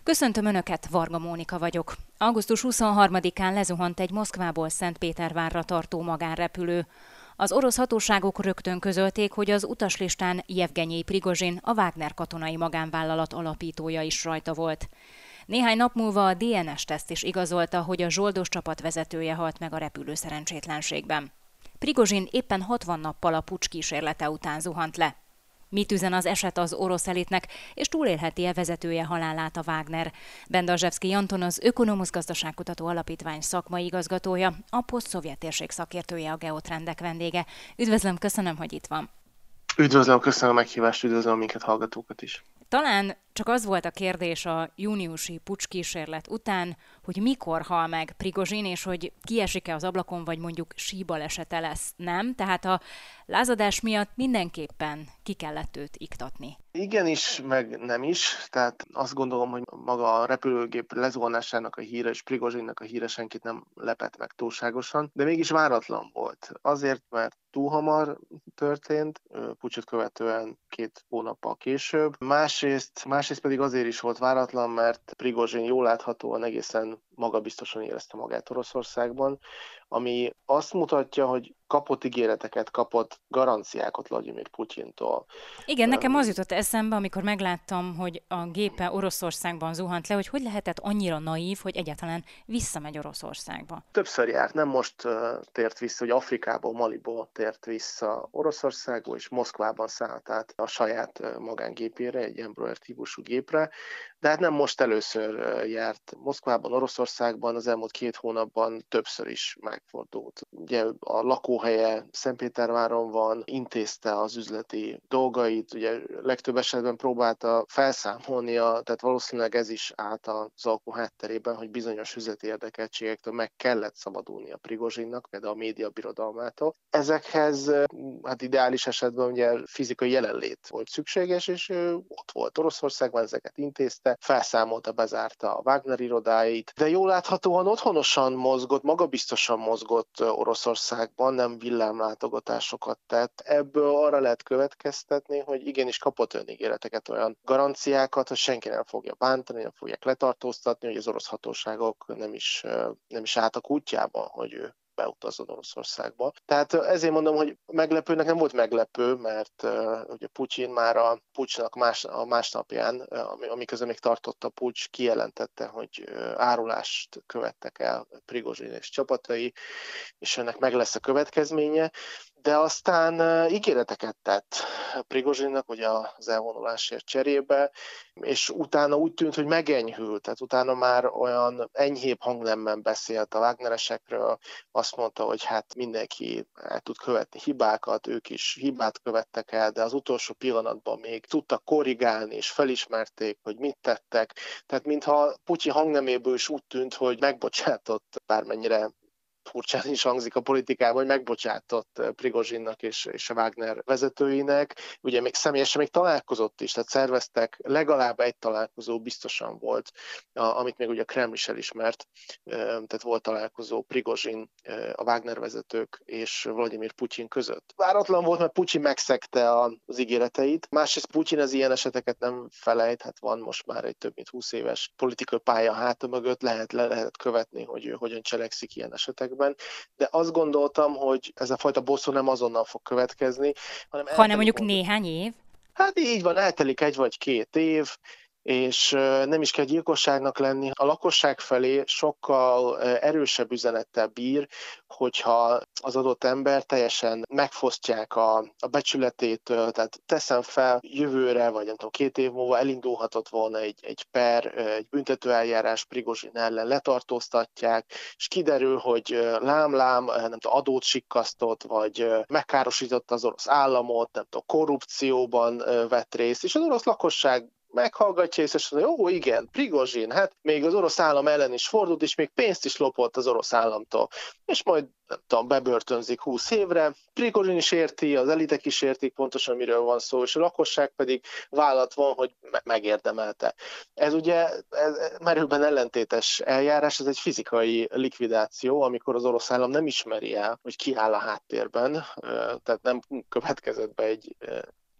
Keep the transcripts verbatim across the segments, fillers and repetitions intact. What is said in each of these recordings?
Köszöntöm Önöket, Varga Mónika vagyok. augusztus huszonharmadikán lezuhant egy Moszkvából Szentpétervárra tartó magánrepülő. Az orosz hatóságok rögtön közölték, hogy az utaslistán Jevgenyij Prigozsin, a Wagner katonai magánvállalat alapítója is rajta volt. Néhány nap múlva a dé en es-teszt is igazolta, hogy a zsoldos csapat vezetője halt meg a repülő szerencsétlenségben. Prigozsin éppen hatvan nappal a puccs kísérlete után zuhant le. Mit üzen az eset az orosz elitnek, és túlélheti-e vezetője halálát a Wagner? Bendazsevszky Anton, az Ökonomusz Gazdaságkutató Alapítvány szakmai igazgatója, a posztszovjet térség szakértője, a Geotrendek vendége. Üdvözlöm, köszönöm, hogy itt van. Üdvözlöm, köszönöm a meghívást, üdvözlöm minket hallgatókat is. Talán csak az volt a kérdés a júniusi puccs kísérlet után, hogy mikor hal meg Prigozsin, és hogy kiesik-e az ablakon, vagy mondjuk síbalesete lesz, nem? Tehát a lázadás miatt mindenképpen ki kellett őt iktatni. Igenis, meg nem is. Tehát azt gondolom, hogy maga a repülőgép lezuhanásának a híre és Prigozsinnak a híre senkit nem lepett meg túlságosan, de mégis váratlan volt. Azért, mert túl hamar történt, puccsot követően két hónappal később. Másrészt, másrészt pedig azért is volt váratlan, mert Prigozsin jól láthatóan egészen magabiztosan érezte magát Oroszországban, ami azt mutatja, hogy kapott ígéreteket, kapott garanciákat Vlagyimir Putyintól. Igen, nekem az jutott eszembe, amikor megláttam, hogy a gépe Oroszországban zuhant le, hogy hogy lehetett annyira naív, hogy egyáltalán visszamegy Oroszországba. Többször járt, nem most uh, tért vissza, hogy Afrikából, Maliból tért vissza Oroszországba, és Moszkvában szállt át a saját uh, magángépére, egy Embraer típusú gépre, de hát nem most először uh, járt Moszkvában, Oroszországban, az elmúlt két hónapban többször is megfordult. Ugye a lakóhelye Szentpéterváron van, intézte az üzleti dolgait, ugye legtöbb esetben próbálta felszámolni, a, tehát valószínűleg ez is állt az alkú hátterében, hogy bizonyos üzleti érdekeltségektől meg kellett szabadulni a Prigozsinnak, például a média birodalmától. Ezekhez hát ideális esetben ugye fizikai jelenlét volt szükséges, és ő ott volt Oroszországban, ezeket intézte, felszámolta, bezárta a Wagner irodáit, de jól láthatóan otthonosan mozgott, magabiztosan mozgott Oroszországban, nem villámlátogatásokat tett. Ebből arra lehet következtetni, hogy igenis kapott olyan ígéreteket, olyan garanciákat, hogy senki nem fogja bántani, nem fogják letartóztatni, hogy az orosz hatóságok nem is, nem is álltak útjában, hogy ő beutazzon Oroszországba. Tehát ezért mondom, hogy meglepőnek nem volt meglepő, mert uh, ugye Putyin már a puccsnak más, a másnapján, uh, amiközben még tartott a puccs, kijelentette, hogy uh, árulást követtek el Prigozsin és csapatai, és ennek meg lesz a következménye. De aztán uh, ígéreteket tett Prigozsinnak, ugye az elvonulásért cserébe, és utána úgy tűnt, hogy megenyhült, tehát utána már olyan enyhébb hangnemben beszélt a Wagneresekről, azt mondta, hogy hát mindenki el tud követni hibákat, ők is hibát követtek el, de az utolsó pillanatban még tudtak korrigálni, és felismerték, hogy mit tettek. Tehát mintha Putyin hangneméből is úgy tűnt, hogy megbocsátott, bármennyire furcsán is hangzik a politikában, hogy megbocsátott Prigozsinnak és, és a Wagner vezetőinek. Ugye még személyesen még találkozott is, tehát szerveztek, legalább egy találkozó biztosan volt, amit még ugye a Kreml is elismert, tehát volt találkozó Prigozsin, a Wagner vezetők és Vlagyimir Putyin között. Váratlan volt, mert Putyin megszegte az ígéreteit. Másrészt Putyin az ilyen eseteket nem felejt, hát van most már egy több mint húsz éves politikai pálya háta mögött, lehet, le lehet követni, hogy ő hogyan cselekszik ilyen esetekben. De azt gondoltam, hogy ez a fajta bosszú nem azonnal fog következni, hanem... Hanem mondjuk mondani. Néhány év? Hát így van, eltelik egy vagy két év, és nem is kell gyilkosságnak lenni. A lakosság felé sokkal erősebb üzenettel bír, hogyha az adott ember teljesen megfosztják a, a becsületétől, tehát teszem fel jövőre, vagy nem tudom, két év múlva elindulhatott volna egy, egy per, egy büntetőeljárás Prigozsin ellen, letartóztatják, és kiderül, hogy lám-lám, nem tudom, adót sikkasztott, vagy megkárosította az orosz államot, nem tudom, korrupcióban vett részt, és az orosz lakosság meghallgatja, és azt mondja, jó, igen, Prigozsin, hát még az orosz állam ellen is fordult, és még pénzt is lopott az orosz államtól. És majd, nem tudom, bebörtönzik húsz évre. Prigozsin is érti, az elitek is értik pontosan, miről van szó, és a lakosság pedig vállat van, hogy megérdemelte. Ez ugye ez merőben ellentétes eljárás, ez egy fizikai likvidáció, amikor az orosz állam nem ismeri el, hogy ki áll a háttérben, tehát nem következett be egy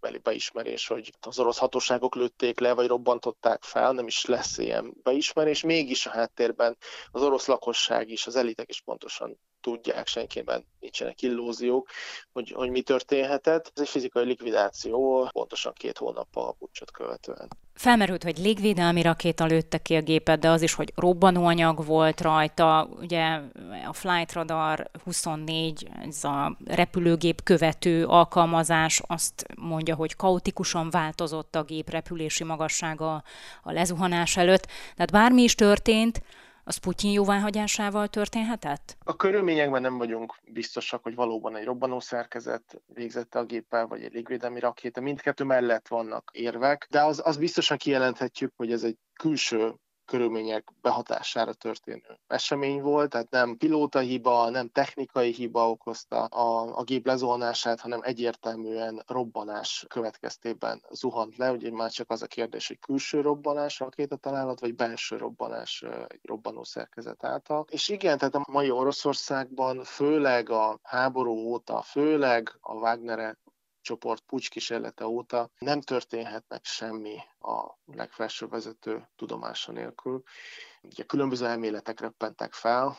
beli beismerés, hogy az orosz hatóságok lőtték le, vagy robbantották fel, nem is lesz ilyen beismerés. Mégis a háttérben az orosz lakosság is, az elitek is pontosan tudják, senkiben nincsenek illúziók, hogy, hogy mi történhetett. Ez egy fizikai likvidáció pontosan két hónappal a puccsot követően. Felmerült, hogy légvédelmi rakéta lőtte ki a gépet, de az is, hogy robbanóanyag volt rajta. Ugye a Flight Radar huszonnégy, ez a repülőgép követő alkalmazás azt mondja, hogy kaotikusan változott a gép repülési magassága a lezuhanás előtt. Tehát bármi is történt, az Putyin jóváhagyásával történhetett? A körülményekben nem vagyunk biztosak, hogy valóban egy robbanószerkezet végzette a géppel, vagy egy légvédelmi rakéta. Mindkettő mellett vannak érvek, de az, az biztosan kijelenthetjük, hogy ez egy külső körülmények behatására történő esemény volt, tehát nem pilóta hiba, nem technikai hiba okozta a, a gép lezuhanását, hanem egyértelműen robbanás következtében zuhant le. Ugye már csak az a kérdés, hogy külső robbanás, rakétatalálat, vagy belső robbanás egy robbanó szerkezet által. És igen, tehát a mai Oroszországban, főleg a háború óta, főleg a Wagner csoport puccs-kísérlete óta nem történhetnek semmi a legfelsőbb vezető tudomása nélkül. Ugye különböző elméletek reppentek fel,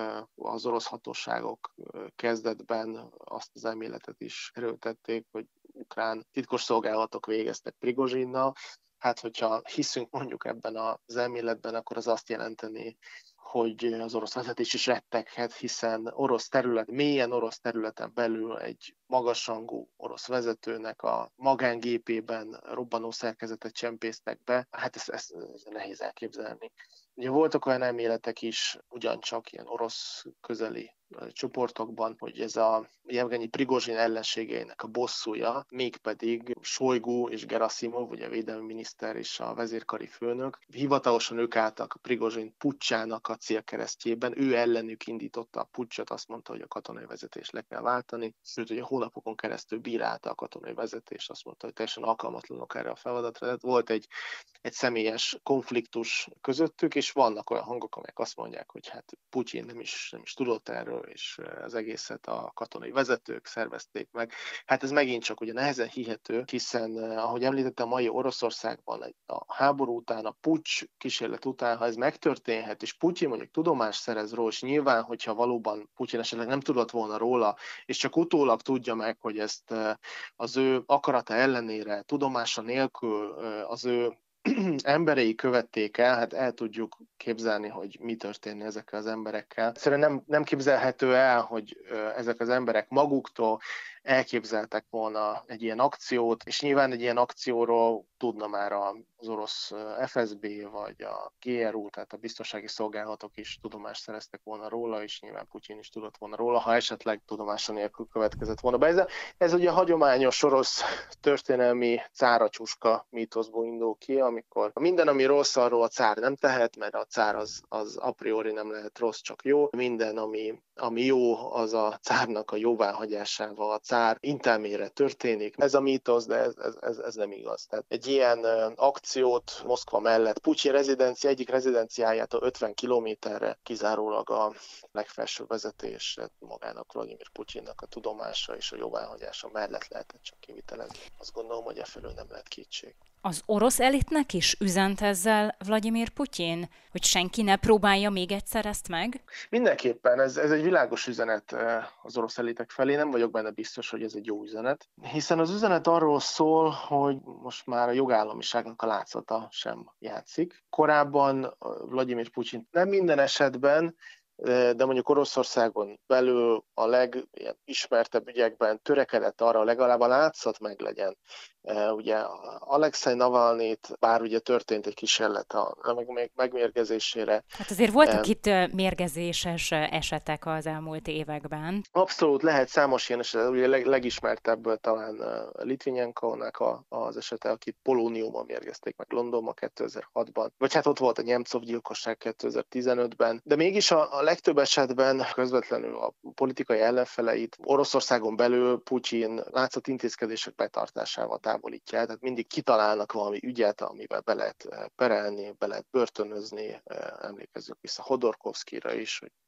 az orosz hatóságok kezdetben azt az elméletet is erőltették, hogy ukrán titkosszolgálatok végeztek Prigozsinnal. Hát, hogyha hiszünk mondjuk ebben az elméletben, akkor az azt jelenteni, hogy az orosz vezetés is retteghet, hiszen orosz terület, mélyen orosz területen belül egy magasrangú orosz vezetőnek a magángépében robbanó szerkezetet csempésztek be. Hát ezt, ezt, ezt nehéz elképzelni. Ugye voltak olyan elméletek is, ugyancsak ilyen orosz közeli csoportokban, hogy ez a Jevgenyi Prigozsin ellenségeinek a bosszúja, mégpedig Sojgu és Gerasimov, ugye a védelmi miniszter és a vezérkari főnök, hivatalosan ők álltak a Prigozsin puccsának a célkeresztjében, ő ellenük indította a puccsot, azt mondta, hogy a katonai vezetést le kell váltani, sőt, hogy a hónapokon keresztül bírálta a katonai vezetést, azt mondta, hogy teljesen alkalmatlanok erre a feladatra. Tehát volt egy, egy személyes konfliktus közöttük, és vannak olyan hangok, amelyek azt mondják, hogy hát Putyin nem is, nem is tudott erről, és az egészet a katonai vezetők szervezték meg. Hát ez megint csak ugye nehezen hihető, hiszen, ahogy említettem, a mai Oroszországban a háború után, a puccs kísérlet után, ha ez megtörténhet, és Putyin mondjuk tudomást szerez róla, és nyilván, hogyha valóban Putyin esetleg nem tudott volna róla, és csak utólag tudja meg, hogy ezt az ő akarata ellenére, tudomása nélkül az ő emberei követték el, hát el tudjuk képzelni, hogy mi történne ezekkel az emberekkel. Egyszerűen nem, nem képzelhető el, hogy ezek az emberek maguktól elképzeltek volna egy ilyen akciót, és nyilván egy ilyen akcióról tudna már az orosz ef es bé vagy a gé er u, tehát a biztonsági szolgálatok is tudomást szereztek volna róla, és nyilván Putyin is tudott volna róla, ha esetleg tudomása nélkül következett volna be. Ez, ez ugye a hagyományos orosz történelmi cára-csuska mítoszból indul ki, amikor minden, ami rossz, arról a cár nem tehet, mert a cár az, az a priori nem lehet rossz, csak jó. Minden, ami, ami jó, az a cárnak a jóváhagyásával, a cár intelmére történik. Ez a mítosz, de ez, ez, ez, ez nem igaz. Tehát egy ilyen akciót Moszkva mellett, Putyin rezidencia egyik rezidenciájától ötven kilométerre kizárólag a legfelsőbb vezetés, magának Vladimir Putyinnak a tudomása és a jóváhagyása mellett lehetett csak kivitelezni. Azt gondolom, hogy e felől nem lehet kétség. Az orosz elitnek is üzent ezzel Vladimir Putyin, hogy senki ne próbálja még egyszer ezt meg? Mindenképpen, ez, ez egy világos üzenet az orosz elitek felé, nem vagyok benne biztos, hogy ez egy jó üzenet, hiszen az üzenet arról szól, hogy most már a jogállamiságnak a látszata sem játszik. Korábban Vladimir Putyin nem minden esetben, de mondjuk Oroszországon belül a legismertebb ügyekben törekedett arra, legalább a látszat meg legyen. Ugye Alexei Navalnyit, bár ugye történt egy kísérlet a megmérgezésére. Hát azért voltak itt mérgezéses esetek az elmúlt években. Abszolút lehet számos ilyen eset, ugye leg, legismertebb talán Litvinenko-nak az esete, akit polóniumban mérgezték meg Londonban kétezer-hatban. Vagy hát ott volt a Nemcov gyilkosság kétezer-tizenötben. De mégis a, a legtöbb esetben közvetlenül a politikai ellenfeleit Oroszországon belül Putyin látszott intézkedések betartásával távolítja. Tehát mindig kitalálnak valami ügyet, amivel be lehet perelni, be lehet börtönözni. Emlékezzünk vissza Hodorkovszkira is, hogy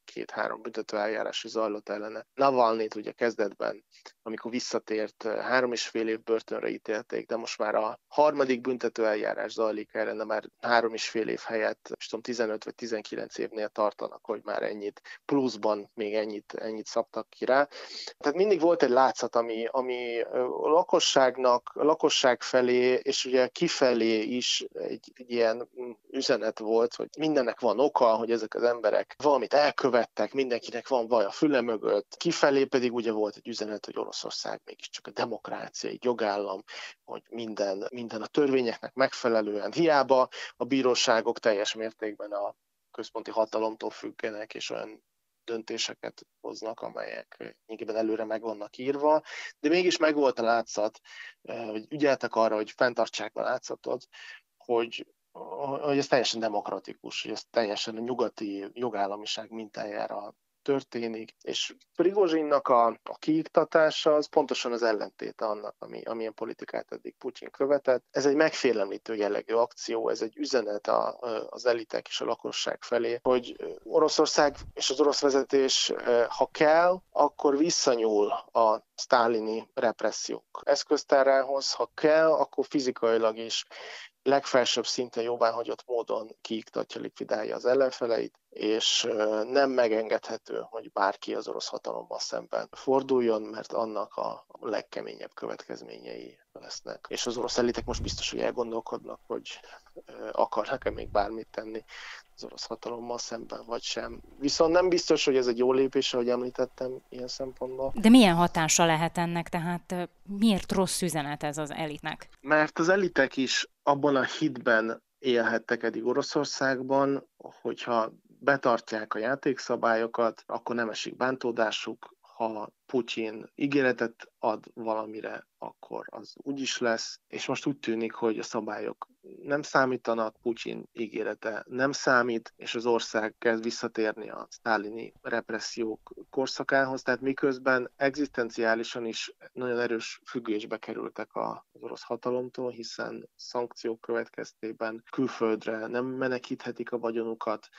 két-három büntetőeljárás is zajlott ellene. Navalnyit ugye kezdetben, amikor visszatért, három és fél év börtönre ítélték, de most már a harmadik büntetőeljárás zajlik ellene, már három és fél év helyett, és tudom, tizenöt vagy tizenkilenc évnél tartanak, hogy már ennyit, pluszban még ennyit, ennyit szabtak ki rá. Tehát mindig volt egy látszat, ami, ami a lakosságnak, a lakosság felé, és ugye kifelé is egy, egy ilyen üzenet volt, hogy mindennek van oka, hogy ezek az emberek valamit elkövettek, mindenkinek van vaj a füle mögött. Kifelé pedig ugye volt egy üzenet, hogy Oroszország mégiscsak a demokrácia, egy jogállam, hogy minden, minden a törvényeknek megfelelően. Hiába a bíróságok teljes mértékben a központi hatalomtól függenek, és olyan döntéseket hoznak, amelyek nyilván előre meg vannak írva, de mégis megvolt a látszat, hogy ügyeltek arra, hogy fenntartsák a látszatot, hogy, hogy ez teljesen demokratikus, hogy ez teljesen a nyugati jogállamiság mintájára történik, és Prigozsinnak a, a kiiktatása az pontosan az ellentéte annak, ami, amilyen politikát eddig Putyin követett. Ez egy megfélemlítő jellegű akció, ez egy üzenet a, az elitek és a lakosság felé, hogy Oroszország és az orosz vezetés, ha kell, akkor visszanyúl a sztálini repressziók eszköztárához, ha kell, akkor fizikailag is legfelsőbb szinten jóváhagyott módon kiiktatja, likvidálja az ellenfeleit, és nem megengedhető, hogy bárki az orosz hatalommal szemben forduljon, mert annak a legkeményebb következményei lesznek. És az orosz elitek most biztos, hogy elgondolkodnak, hogy akarnak-e még bármit tenni az orosz hatalommal szemben, vagy sem. Viszont nem biztos, hogy ez egy jó lépés, ahogy említettem, ilyen szempontból. De milyen hatása lehet ennek? Tehát miért rossz üzenet ez az elitnek? Mert az elitek is abban a hitben élhettek eddig Oroszországban, hogyha betartják a játékszabályokat, akkor nem esik bántódásuk, ha Putyin ígéretet ad valamire, akkor az úgy is lesz, és most úgy tűnik, hogy a szabályok nem számítanak, Putyin ígérete nem számít, és az ország kezd visszatérni a sztálini repressziók korszakához, tehát miközben egzisztenciálisan is nagyon erős függésbe kerültek az orosz hatalomtól, hiszen szankciók következtében külföldre nem menekíthetik a vagyonukat,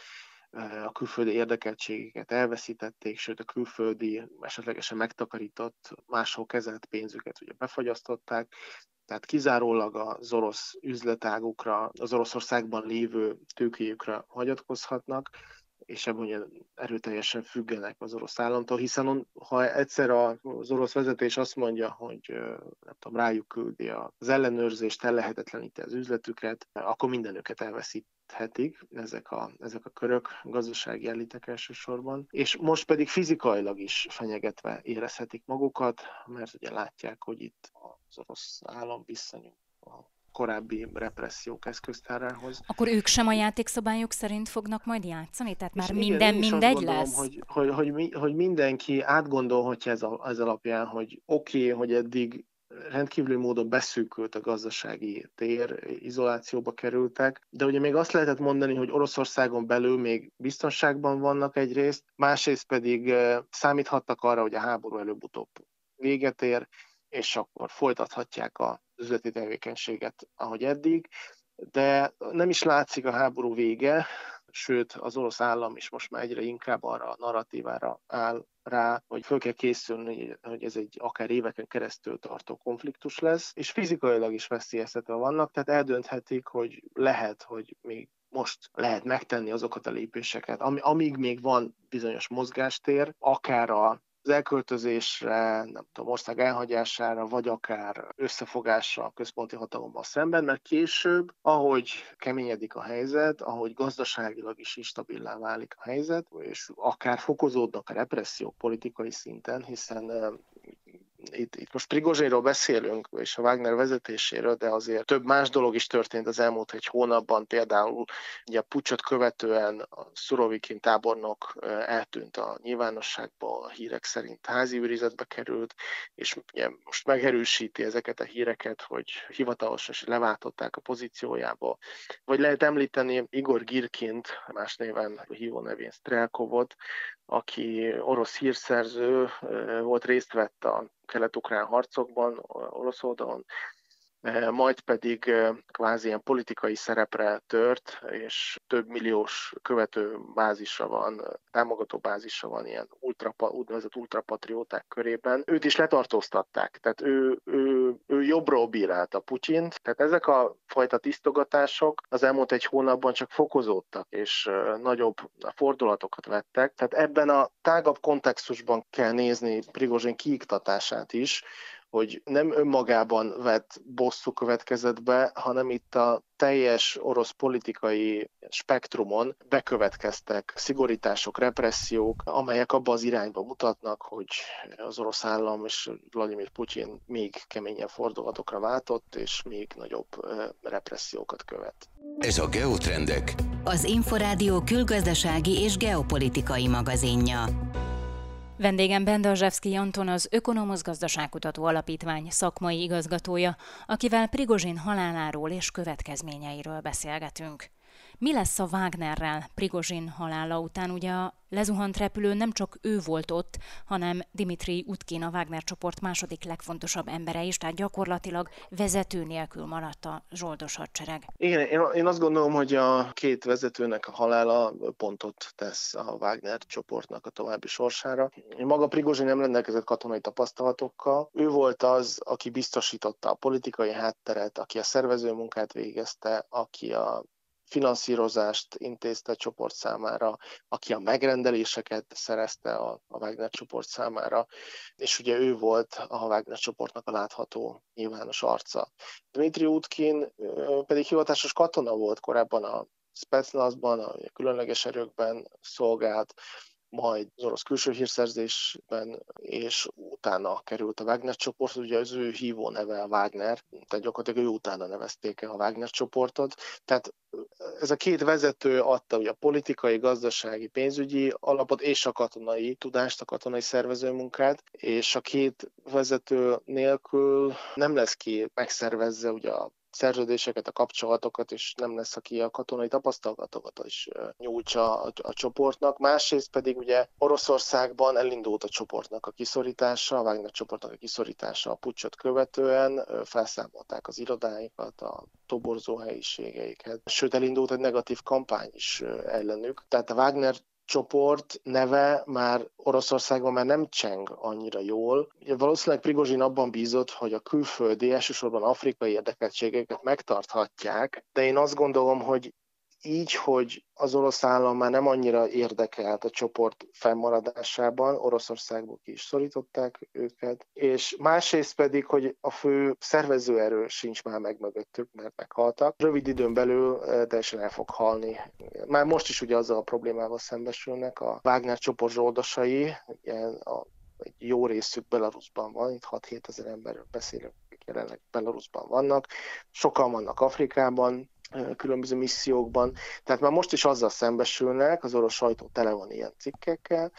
a külföldi érdekeltségeket elveszítették, sőt a külföldi esetlegesen megtakarított, máshol kezelt pénzüket ugye befagyasztották, tehát kizárólag az orosz üzletágukra, az Oroszországban lévő tőkéjükre hagyatkozhatnak, és ebben ugye erőteljesen függenek az orosz államtól, hiszen ha egyszer az orosz vezetés azt mondja, hogy nem tudom, rájuk küldi az ellenőrzést, ellehetetleníti az üzletüket, akkor mindenüket elveszíthetik ezek a, ezek a körök, gazdasági elitek elsősorban, és most pedig fizikailag is fenyegetve érezhetik magukat, mert ugye látják, hogy itt az orosz állam visszanyúl a korábbi repressziók eszköztárához. Akkor ők sem a játékszabályok szerint fognak majd játszani? Tehát már és minden igen, mindegy gondolom, lesz? Hogy, hogy, hogy, hogy mindenki átgondolhatja ez, a, ez alapján, hogy oké, okay, hogy eddig rendkívüli módon beszűkült a gazdasági tér, izolációba kerültek, de ugye még azt lehetett mondani, hogy Oroszországon belül még biztonságban vannak egyrészt, másrészt pedig számíthattak arra, hogy a háború előbb-utóbb véget ér, és akkor folytathatják az üzleti tevékenységet, ahogy eddig, de nem is látszik a háború vége, sőt az orosz állam is most már egyre inkább arra a narratívára áll rá, hogy föl kell készülni, hogy ez egy akár éveken keresztül tartó konfliktus lesz, és fizikailag is veszélyeztetve vannak, tehát eldönthetik, hogy lehet, hogy még most lehet megtenni azokat a lépéseket, amíg még van bizonyos mozgástér, akár a az elköltözésre, nem tudom, ország elhagyására, vagy akár összefogásra a központi hatalommal szemben, mert később, ahogy keményedik a helyzet, ahogy gazdaságilag is instabilá válik a helyzet, és akár fokozódnak a repressziók politikai szinten, hiszen Itt, itt most Prigozsinról beszélünk, és a Wagner vezetéséről, de azért több más dolog is történt az elmúlt egy hónapban. Például ugye a puccsot követően a Szurovikin tábornok eltűnt a nyilvánosságba, a hírek szerint házi őrizetbe került, és ugye most megerősíti ezeket a híreket, hogy hivatalosan is leváltották a pozíciójába. Vagy lehet említeni Igor Girkint, más néven hívó nevén Strelkovot, aki orosz hírszerző, volt, részt vett a kelet-ukrán harcokban, orosz oldalon, majd pedig kvázi ilyen politikai szerepre tört, és több milliós követő bázisa van, támogató bázisa van ilyen ultra, úgynevezett ultrapatrióták körében. Őt is letartóztatták, tehát ő, ő, ő jobbról bírálta Putyint, tehát ezek a fajta tisztogatások az elmúlt egy hónapban csak fokozódtak, és nagyobb fordulatokat vettek. Tehát ebben a tágabb kontextusban kell nézni Prigozsin kiiktatását is, hogy nem önmagában vett bosszú következett be, hanem itt a teljes orosz politikai spektrumon bekövetkeztek szigorítások, repressziók, amelyek abba az irányba mutatnak, hogy az orosz állam és Vladimir Putyin még keményebb fordulatokra váltott, és még nagyobb repressziókat követ. Ez a Geotrendek, az Inforádió külgazdasági és geopolitikai magazinja. Vendégem Bendazsevszky Anton, az Ökonomosz Gazdaságkutató Alapítvány szakmai igazgatója, akivel Prigozsin haláláról és következményeiről beszélgetünk. Mi lesz a Wagnerrel Prigozsin halála után? Ugye a lezuhant repülő nem csak ő volt ott, hanem Dmitrij Utkin, a Wagner csoport második legfontosabb embere is, tehát gyakorlatilag vezető nélkül maradt a zsoldos hadsereg. Igen, én, én azt gondolom, hogy a két vezetőnek a halála pontot tesz a Wagner csoportnak a további sorsára. Maga Prigozsin nem rendelkezett katonai tapasztalatokkal. Ő volt az, aki biztosította a politikai hátteret, aki a szervező munkát végezte, aki a finanszírozást intézte a csoport számára, aki a megrendeléseket szerezte a, a Wagner csoport számára, és ugye ő volt a Wagner csoportnak a látható nyilvános arca. Dmitrij Utkin pedig hivatásos katona volt korábban a Spetsnazban, a különleges erőkben szolgált, majd az orosz külső hírszerzésben, és utána került a Wagner csoport, ugye az ő hívó neve a Wagner, tehát gyakorlatilag ő utána nevezték el a Wagner csoportot. Tehát ez a két vezető adta ugye a politikai, gazdasági, pénzügyi alapot és a katonai tudást, a katonai szervezőmunkát, és a két vezető nélkül nem lesz ki megszervezze ugye a szerződéseket, a kapcsolatokat, és nem lesz, aki a katonai tapasztalatokat is nyújtsa a, a csoportnak. Másrészt pedig ugye Oroszországban elindult a csoportnak a kiszorítása, a Wagner csoportnak a kiszorítása a puccsot követően, felszámolták az irodáikat, a toborzó helyiségeiket, sőt elindult egy negatív kampány is ellenük. Tehát a Wagner csoport neve már Oroszországban már nem cseng annyira jól. Ugye valószínűleg Prigozsin abban bízott, hogy a külföldi, elsősorban afrikai érdekeltségeket megtarthatják, de én azt gondolom, hogy így, hogy az orosz állam már nem annyira érdekelt a csoport fennmaradásában, Oroszországból ki is szorították őket, és másrészt pedig, hogy a fő szervezőerő sincs már meg mögöttük, mert meghaltak. Rövid időn belül teljesen el fog halni. Már most is ugye azzal a problémával szembesülnek a Wagner csoport zsoldosai, ilyen a egy jó részük Belarusban van, itt hat-hét ezer emberről beszélünk, akik jelenleg Belarusban vannak, sokan vannak Afrikában, különböző missziókban, tehát már most is azzal szembesülnek, az orosz sajtó tele van ilyen cikkekkel,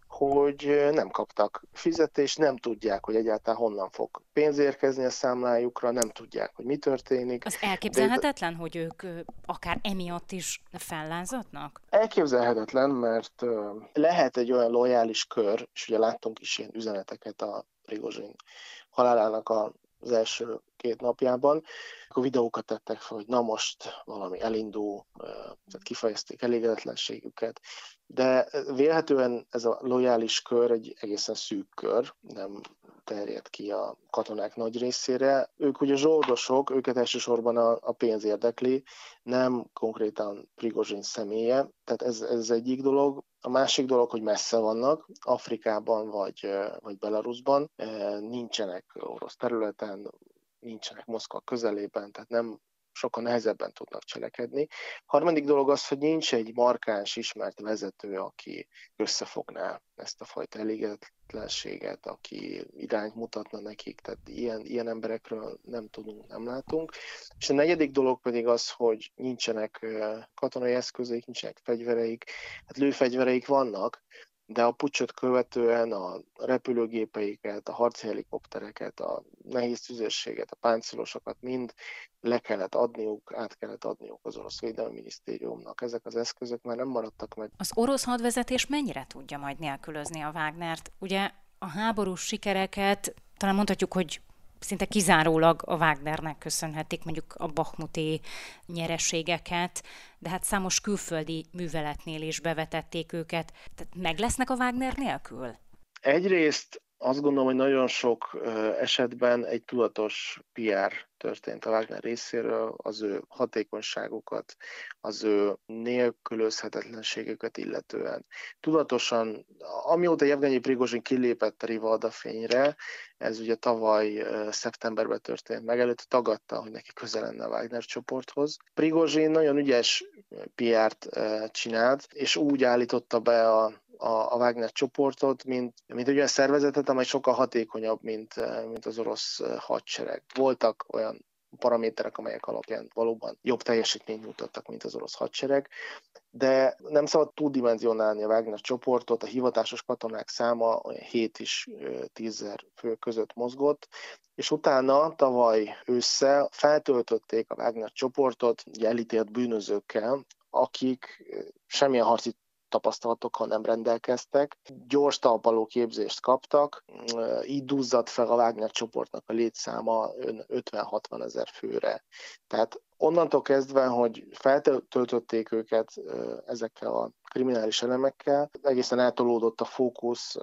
hogy nem kaptak fizetést, nem tudják, hogy egyáltalán honnan fog pénz érkezni a számlájukra, nem tudják, hogy mi történik. Az elképzelhetetlen, de... hogy ők akár emiatt is fellázadnak? Elképzelhetetlen, mert lehet egy olyan lojális kör, és ugye láttunk is ilyen üzeneteket a Prigozsin halálának a az első két napjában, akkor videókat tettek fel, hogy na most valami elindul, tehát kifejezték elégedetlenségüket, de vélhetően ez a lojális kör egy egészen szűk kör, nem terjed ki a katonák nagy részére. Ők ugye zsoldosok, őket elsősorban a, a pénz érdekli, nem konkrétan Prigozsin személye, tehát ez, ez egyik dolog. A másik dolog, hogy messze vannak, Afrikában vagy, vagy Belarusban, nincsenek orosz területen, nincsenek Moszkva közelében, tehát nem sokkal nehezebben tudnak cselekedni. Harmadik dolog az, hogy nincs egy markáns, ismert vezető, aki összefogná ezt a fajta elégedetlenséget, aki irányt mutatna nekik, tehát ilyen, ilyen emberekről nem tudunk, nem látunk. És a negyedik dolog pedig az, hogy nincsenek katonai eszközeik, nincsenek fegyvereik, hát lőfegyvereik vannak, de a puccsot követően a repülőgépeiket, a harci helikoptereket, a nehéz tüzérséget, a páncélosokat mind le kellett adniuk, át kellett adniuk az orosz védelmi minisztériumnak. Ezek az eszközök már nem maradtak meg. Az orosz hadvezetés mennyire tudja majd nélkülözni a Wagnert? Ugye a háborús sikereket talán mondhatjuk, hogy szinte kizárólag a Wagnernek köszönhetik mondjuk a bakhmuti nyereségeket, de hát számos külföldi műveletnél is bevetették őket. Tehát meg lesznek a Wagner nélkül? Egyrészt azt gondolom, hogy nagyon sok esetben egy tudatos pé er történt a Wagner részéről, az ő hatékonyságukat, az ő nélkülözhetetlenségüket illetően. Tudatosan, amióta Jevgenyi Prigozsin kilépett a Rivalda fényre, ez ugye tavaly szeptemberben történt meg, előtte tagadta, hogy neki köze lenne a Wagner csoporthoz. Prigozsin nagyon ügyes pé er-t csinált, és úgy állította be a a Wagner csoportot, mint, mint egy olyan szervezetet, amely sokkal hatékonyabb, mint, mint az orosz hadsereg. Voltak olyan paraméterek, amelyek alapján valóban jobb teljesítményt mutattak, mint az orosz hadsereg, de nem szabad túldimenzionálni a Wagner csoportot, a hivatásos katonák száma hét és tízezer fő között mozgott, és utána tavaly ősszel feltöltötték a Wagner csoportot ugye elítélt bűnözőkkel, akik semmilyen harci tapasztalatokkal nem rendelkeztek, gyors talpaló képzést kaptak, így duzzadt fel a Wagner csoportnak a létszáma ötven-hatvan ezer főre. Tehát onnantól kezdve, hogy feltöltötték őket ezekkel a kriminális elemekkel, egészen eltolódott a fókusz,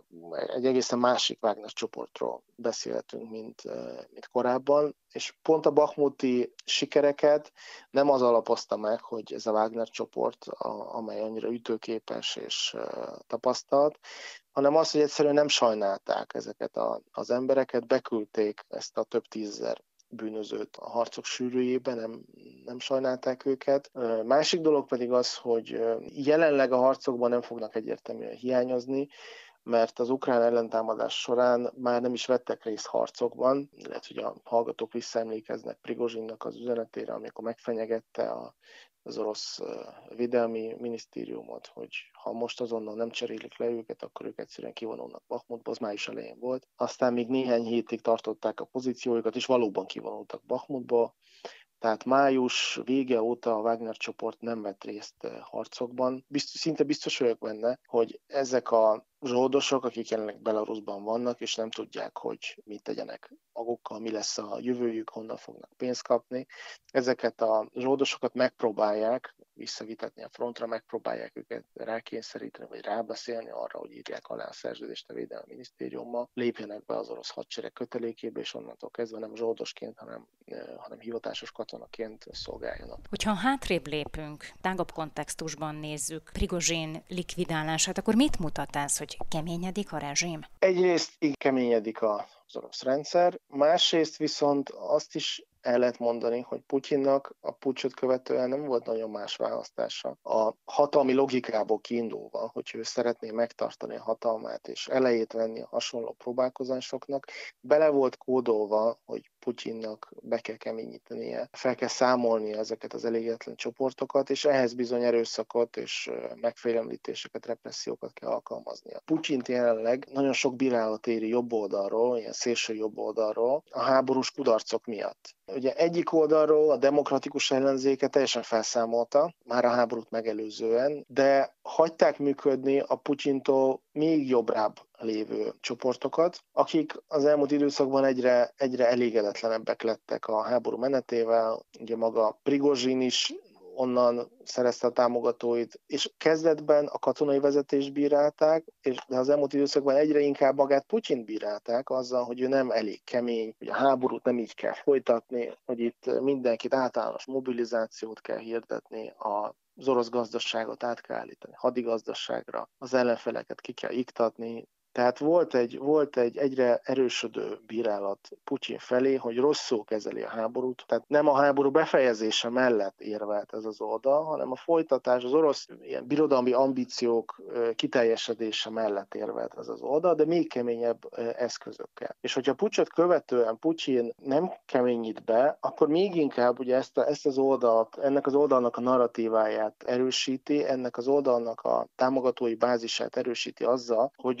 egy egészen másik Wagner csoportról beszélhetünk, mint, mint korábban, és pont a bakhmuti sikereket nem az alapozta meg, hogy ez a Wagner csoport, amely annyira ütőképes és tapasztalt, hanem az, hogy egyszerűen nem sajnálták ezeket a, az embereket, beküldték ezt a több tízezer bűnözőt a harcok sűrűjében, nem, nem sajnálták őket. Másik dolog pedig az, hogy jelenleg a harcokban nem fognak egyértelműen hiányozni, mert az ukrán ellentámadás során már nem is vettek részt harcokban, illetve hogy a hallgatók visszaemlékeznek Prigozsinnak az üzenetére, amikor megfenyegette a az orosz védelmi minisztériumot, hogy ha most azonnal nem cserélik le őket, akkor ők egyszerűen kivonulnak Bakhmutba, az május elején volt. Aztán még néhány hétig tartották a pozíciójukat, és valóban kivonultak Bakhmutba. Tehát május vége óta a Wagner csoport nem vett részt harcokban. Biztos, szinte biztos vagyok benne, hogy ezek a zsoldosok, akik jelenleg Belarusban vannak, és nem tudják, hogy mit tegyenek magukkal, mi lesz a jövőjük, honnan fognak pénzt kapni. Ezeket a zsoldosokat megpróbálják visszavitetni a frontra, megpróbálják őket rákényszeríteni, vagy rábeszélni arra, hogy írják alá a szerződést a Védelmi Minisztériummal, lépjenek be az orosz hadsereg kötelékébe, és onnantól kezdve nem zsoldosként, hanem, hanem hivatásos katonaként szolgáljanak. Hogyha hátrébb lépünk, tágabb kontextusban nézzük Prigozsin likvidálását, akkor mit mutat ez, hogy keményedik a rezsim? Egyrészt így keményedik az orosz rendszer, másrészt viszont azt is el lehet mondani, hogy Putyinnak a puccsot követően nem volt nagyon más választása. A hatalmi logikából kiindulva, hogy ő szeretné megtartani a hatalmát és elejét venni a hasonló próbálkozásoknak, bele volt kódolva, hogy Putyinnak be kell keményítenie, fel kell számolnia ezeket az elégedetlen csoportokat, és ehhez bizony erőszakot és megfélemlítéseket, repressziókat kell alkalmaznia. Putyint jelenleg nagyon sok bírálat éri jobb oldalról, ilyen szélső jobb oldalról, a háborús kudarcok miatt. Ugye egyik oldalról a demokratikus ellenzéke teljesen felszámolta, már a háborút megelőzően, de hagyták működni a Putyintól még jobbrább lévő csoportokat, akik az elmúlt időszakban egyre, egyre elégedetlenebbek lettek a háború menetével. Ugye maga Prigozsin is onnan szerezte a támogatóit, és kezdetben a katonai vezetést bírálták, és de az elmúlt időszakban egyre inkább magát Putyint bírálták azzal, hogy ő nem elég kemény, hogy a háborút nem így kell folytatni, hogy itt mindenkit általános mobilizációt kell hirdetni, a az orosz gazdaságot át kell állítani hadigazdaságra, az ellenfeleket ki kell iktatni. Tehát volt egy, volt egy egyre erősödő bírálat Putyin felé, hogy rosszul kezeli a háborút. Tehát nem a háború befejezése mellett érvelt ez az oldal, hanem a folytatás, az orosz ilyen birodalmi ambíciók kiteljesedése mellett érvelt ez az oldal, de még keményebb eszközökkel. És hogyha Putyot követően Putyin nem keményít be, akkor még inkább ugye ezt, a, ezt az oldalt, ennek az oldalnak a narratíváját erősíti, ennek az oldalnak a támogatói bázisát erősíti azzal, hogy ő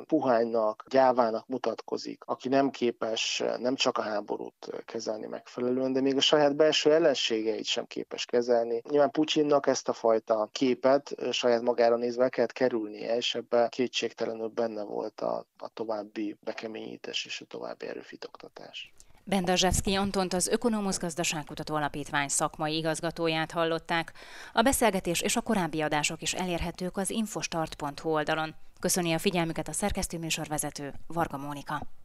puhánynak, gyávának mutatkozik, aki nem képes nem csak a háborút kezelni megfelelően, de még a saját belső ellenségeit sem képes kezelni. Nyilván Putyinnak ezt a fajta képet saját magára nézve el kellett kerülnie, és ebben kétségtelenül benne volt a, a további bekeményítés és a további erőfitoktatás. Bendazsevszky Antont, az Ökonomusz Gazdaságkutató Alapítvány szakmai igazgatóját hallották. A beszélgetés és a korábbi adások is elérhetők az infostart pont hu oldalon. Köszöni a figyelmüket a szerkesztőműsorvezető, Varga Mónika.